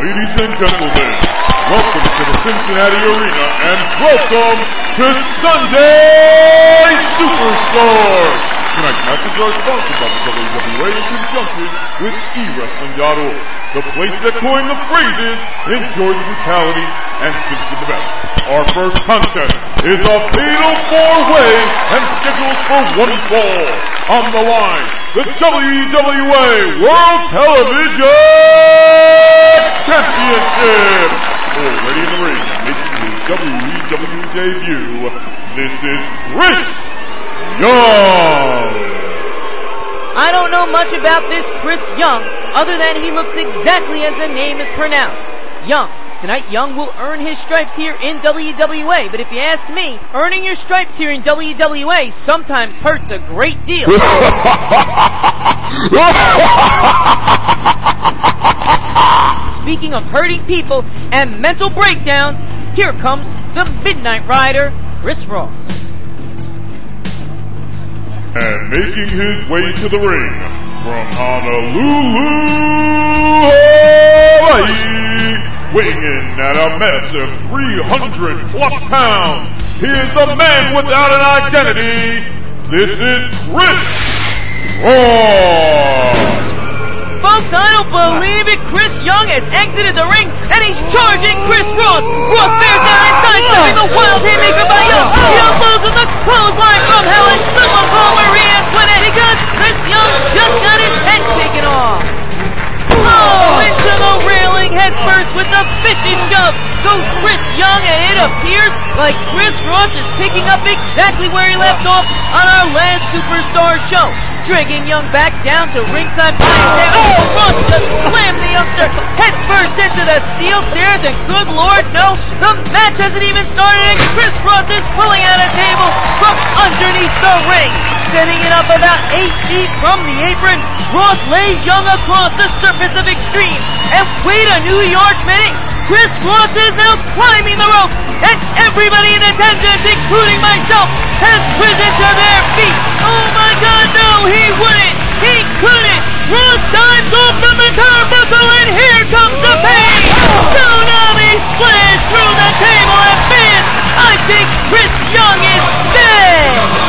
Ladies and gentlemen, welcome to the Cincinnati Arena and welcome to Sunday Superstars! Tonight's matches are sponsored by the WWA in conjunction with eWrestling.org, the place that coined the phrases "enjoy the brutality" and "simply the best." Our first contest is a fatal four-way and scheduled for one fall. On the line, the WWA World Television Championship! Already in the ring, making his WEW debut, this is Chris Young! I don't know much about this Chris Young, other than he looks exactly as the name is pronounced. Young. Tonight, Young will earn his stripes here in WWA, but if you ask me, earning your stripes here in WWA sometimes hurts a great deal. Speaking of hurting people and mental breakdowns, here comes the Midnight Rider, Chris Ross. And making his way to the ring from Honolulu, Hawaii, weighing in at a massive 300 plus pounds, he is the man without an identity. This is Chris Ross. Folks, I don't believe it. Chris Young has exited the ring, and he's charging Chris Ross. Ross bears down inside, stepping the wild haymaker by Young. He unloads with the clothesline from hell, and someone call Marie Antoinette because Chris Young just got his head taken off. Oh, into the railing head first with the vicious shove goes Chris Young, and it appears like Chris Ross is picking up exactly where he left off on our last Superstar show. Dragging Young back down to ringside by his head. Oh, Ross just slammed the youngster head first into the steel stairs, and good Lord, no, the match hasn't even started, and Chris Ross is pulling out a table from underneath the ring. Setting it up about 8 feet from the apron, Ross lays Young across the surface of Extreme, and wait a New York minute, Chris Ross is now climbing the rope, and everybody in attendance, including myself, has risen to their feet. Oh my God, no, he wouldn't, he couldn't. Ross dives off from the turnbuckle, and here comes the pain. Tsunami splash through the table, and man, I think Chris Young is dead.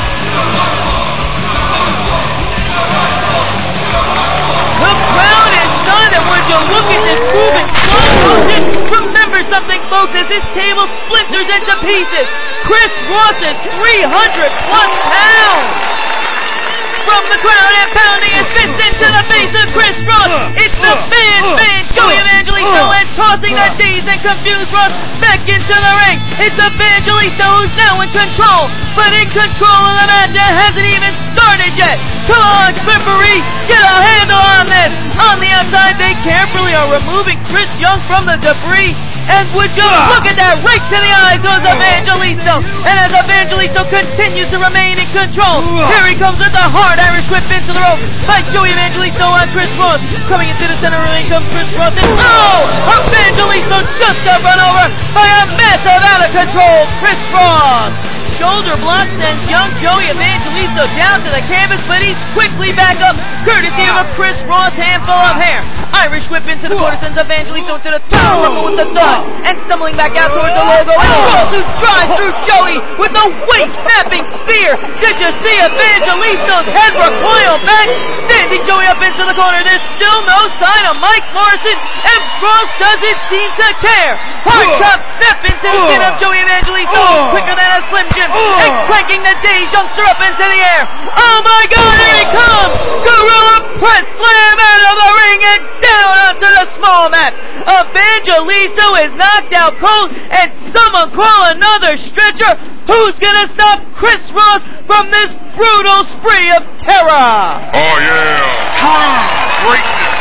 The crowd is stunned, and would you look at this move in slow motion? Remember something, folks, as this table splinters into pieces. Chris Ross is 300 plus pounds. From the crowd and pounding his fist into the face of Chris Ross. It's the man, Joey Evangelisto, and tossing the dazed and confused Ross back into the ring. It's Evangelisto who's now in control, but in control of the match that hasn't even started yet. Come on, referee, get a handle on this. On the outside, they carefully are removing Chris Young from the debris. And would you look at that, right to the eyes of Evangelisto. And as Evangelisto continues to remain in control, here he comes with the hard Irish whip into the rope by Joey Evangelisto on Chris Ross. Coming into the center of the ring comes Chris Ross, and Evangelisto just got run over by a massive out of control Chris Ross. Shoulder block sends young Joey Evangelisto down to the canvas, but he's quickly back up, courtesy of a Chris Ross handful of hair. Irish whip into the quarter sends Evangelisto into the turnbuckle with the thud, and stumbling back out towards the logo, and Ross who drives through Joey with a waist-snapping spear. Did you see Evangelisto's head recoil back? Standing Joey up into the corner, there's still no sign of Mike Morrison, and Ross doesn't seem to care. Hard chop snap into the skin of Joey Evangelisto, quicker than a Slim Jim. And cranking the dazed youngster up into the air. Oh my God, here he comes! Gorilla press slam out of the ring and down onto the small mat. Evangelisto is knocked out cold, and someone call another stretcher. Who's gonna stop Chris Ross from this brutal spree of terror? Oh yeah, true greatness.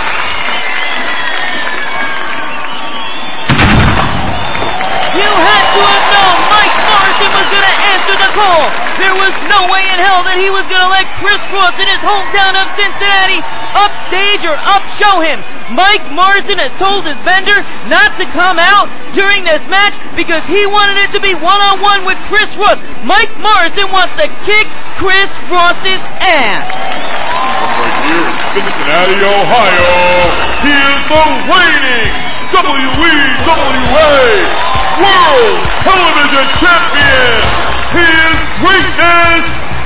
You had to have known Mike Morrison was going to answer the call. There was no way in hell that he was going to let Chris Ross in his hometown of Cincinnati upstage or upshow him. Mike Morrison has told his vendor not to come out during this match because he wanted it to be one-on-one with Chris Ross. Mike Morrison wants to kick Chris Ross's ass. Right here in Cincinnati, Ohio, he is the reigning WEWA World Television Champion, His Greatness,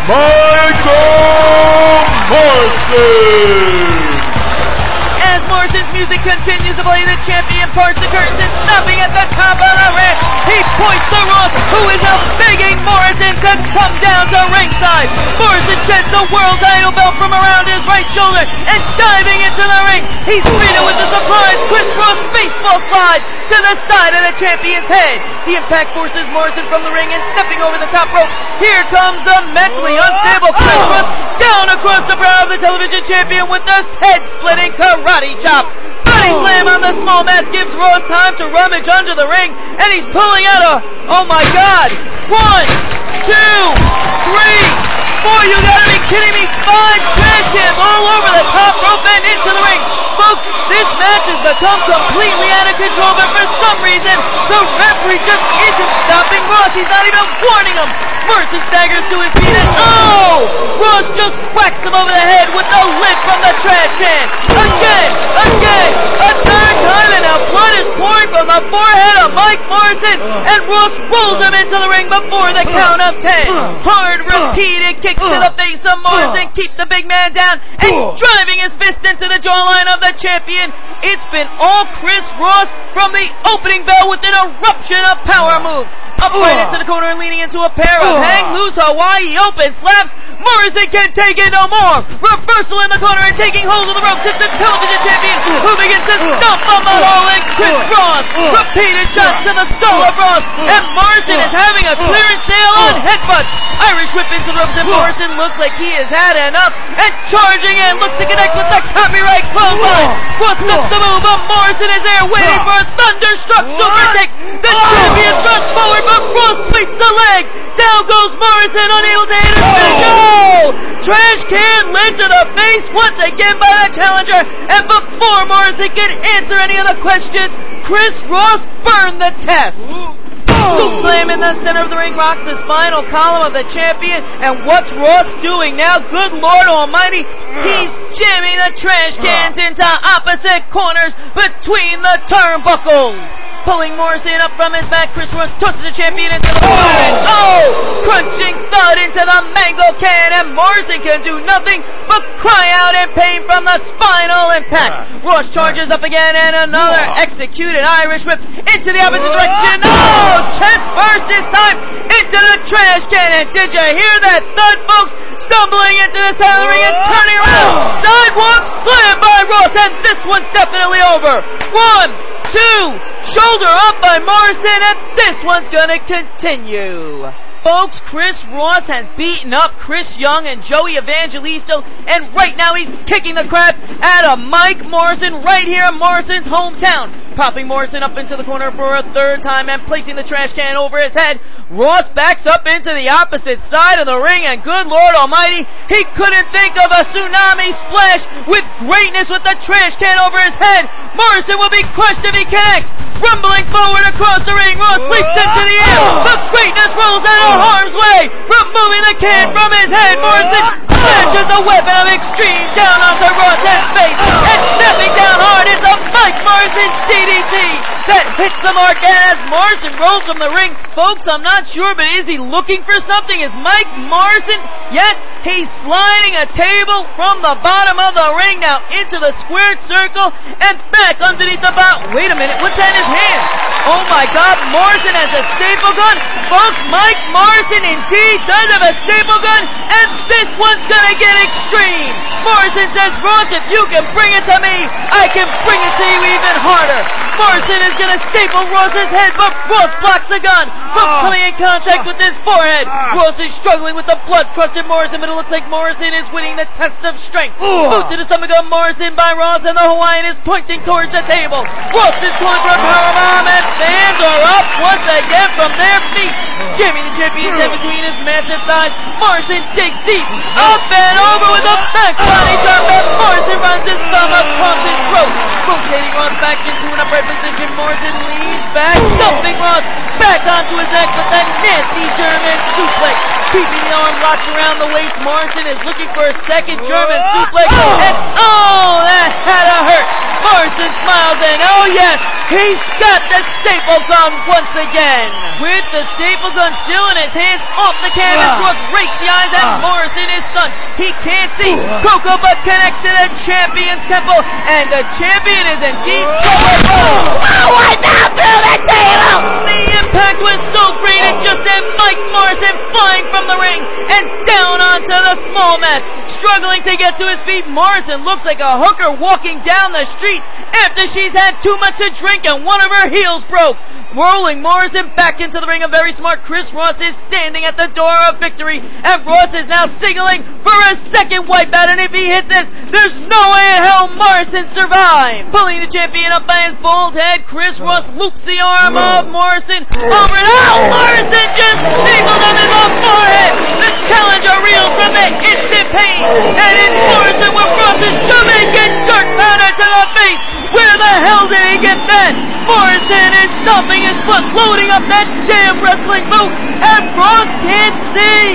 Michael Morrison. As Morrison's music continues to play, the champion parts the curtains and stopping at the top of the ring. He points to Ross, who is now begging Morrison to come down to ringside. Morrison sheds the world title belt from around his right shoulder and diving into the ring, he's greeted with the surprise Chris Ross baseball slide to the side of the champion's head. The impact forces Morrison from the ring and stepping over the top rope. Here comes the mentally unstable Chris Ross down across the brow of the television champion with the head-splitting karate chop. Body slam on the small mat gives Ross time to rummage under the ring, and he's pulling out a, oh my God, 1, 2, 3, 4, you gotta be kidding me, 5 trash cans all over the top rope and into the ring. Folks, this match has become completely out of control, but for some reason, the referee just isn't stopping Ross. He's not even warning him. Morrison staggers to his feet and Ross just whacks him over the head with the lid from the trash can. Again, a third time, and now blood is pouring from the forehead of Mike Morrison, and Ross rolls him into the ring before the count of 10. Hard, repeated kicks to the face of Morrison keep the big man down, and driving his fist into the jawline of the champion. It's been all Chris Ross from the opening bell with an eruption of power moves. Up right into the corner and leaning into a pair of hang loose Hawaii open slaps. Morrison can take it no more. Reversal in the corner and taking hold of the ropes. It's the television champion who begins to stomp on the rolling Chris Ross. Repeated shots to the skull of Ross, and Morrison is having a clearance sale on headbutts. Irish whip into the ropes, and Morrison looks like he has had enough, and charging in, looks to connect with the copyright clothesline. Ross looks to move, but Morrison is there waiting for a thunderstruck super kick. The champion thrusts forward, but Ross sweeps the leg. Down goes Morrison, unable to hit his finish. Trash can led to the face once again by the challenger, and before Morrison can answer any of the questions, Chris Ross burned the test. Scoop slam in the center of the ring rocks the spinal column of the champion, and what's Ross doing now? Good Lord Almighty, he's jamming the trash cans into opposite corners between the turnbuckles. Pulling Morrison up from his back, Chris Ross tosses the champion into the corner, and crunching thud into the mango can, and Morrison can do nothing but cry out in pain from the spinal impact. Ross charges up again, and another executed Irish whip into the opposite direction. Chest first this time into the trash can, and did you hear that thud, folks? Stumbling into the center of the ring and turning around. Sidewalk slam by Ross, and this one's definitely over. 1, 2, shoulder up by Morrison, and this one's gonna continue. Folks, Chris Ross has beaten up Chris Young and Joey Evangelisto, and right now he's kicking the crap out of Mike Morrison right here in Morrison's hometown. Popping Morrison up into the corner for a third time and placing the trash can over his head. Ross backs up into the opposite side of the ring, and good Lord Almighty, he couldn't think of a tsunami splash with greatness with the trash can over his head. Morrison will be crushed if he connects. Rumbling forward across the ring, Ross leaps into the air. The greatness rolls out of harm's way, removing the can from his head. Morrison smashes the weapon of extreme down onto Ross's face, and stepping down hard is a Mike Morrison DDT that hits the mark. And as Morrison rolls from the ring, folks, I'm not sure, but is he looking for something? Is Mike Morrison yet? He's sliding a table from the bottom of the ring now into the squared circle and back underneath the bottom. Wait a minute, what's that in his hand? Oh my God, Morrison has a staple gun. Folks, Mike Morrison indeed does have a staple gun, and this one's gonna get extreme. Morrison says, Ross, if you can bring it to me, I can bring it to you even harder. Morrison is gonna staple Ross's head, but Ross blocks the gun from coming in contact with his forehead. Ross is struggling with the blood-crusted Morrison, but it looks like Morrison is winning the test of strength. Boot to the stomach of Morrison by Ross, and the Hawaiian is pointing towards the table. Ross is going for a powerbomb, and fans are up once again from their feet. Jamming the champion's head between his massive thighs. Morrison digs deep, up and over with a back body drop, and Morrison runs his thumb across his throat. Rotating Ross back into an upright position, Morrison leans back, dumping Ross back onto his neck with a nasty German suplex. Keeping the arm locked around the waist, Morrison is looking for a second German suplex, and that had to hurt. Morrison smiles, and oh yes, He's got the staple gun once again. With the staple gun still in his hands, off the canvas, Ross rakes the eyes and Morrison is stunned. He can't see. Koko but connects to the champion's temple, and the champion is indeed trouble. What now through the table? The impact was so great it just sent Mike Morrison flying from the ring and down onto the small mat. Struggling to get to his feet, Morrison looks like a hooker walking down the street after she's had too much to drink and one of her heels broke. Rolling Morrison back into the ring, a very smart Chris Ross is standing at the door of victory, and Ross is now signaling for a second wipeout, and if he hits this, there's no way in hell Morrison survives. Pulling the champion up by his bald head, Chris Ross loops the arm of Morrison over and out. Morrison just stapled him in the forehead. The challenger reels from the instant pain, and it's Morrison with Ross's Jamaican jerk pounder to the face. Where the hell did he get that? Morrison is stomping his foot, loading up that damn wrestling boot, and Ross can't see.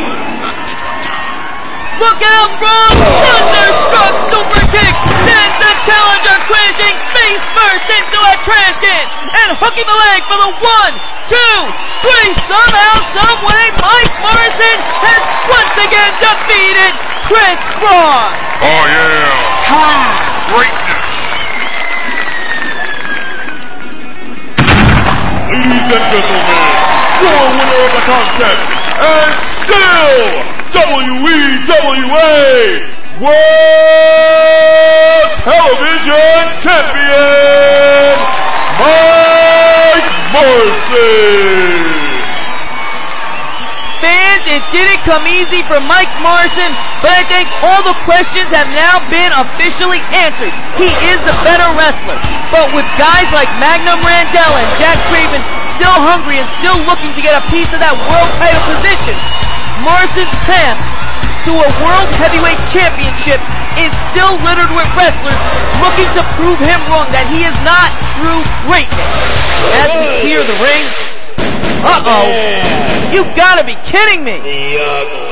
Look out, Ross! Thunderstruck super kick, then the challenger crashing face first into a trash can, and hooking the leg for the 1, 2, 3. Somehow, someway, Mike Morrison has once again defeated Chris Ross. Oh yeah, true greatness. Ladies and gentlemen, your winner of the contest, and still WEWA World Television Champion, Mike Morrison. Fans, it didn't come easy for Mike Morrison, but I think all the questions have now been officially answered. He is the better wrestler, but with guys like Magnum Randell and Jack Craven still hungry and still looking to get a piece of that world title position, Morrison's path to a World Heavyweight Championship is still littered with wrestlers looking to prove him wrong, that he is not true greatness. As we clear the ring, you gotta be kidding me!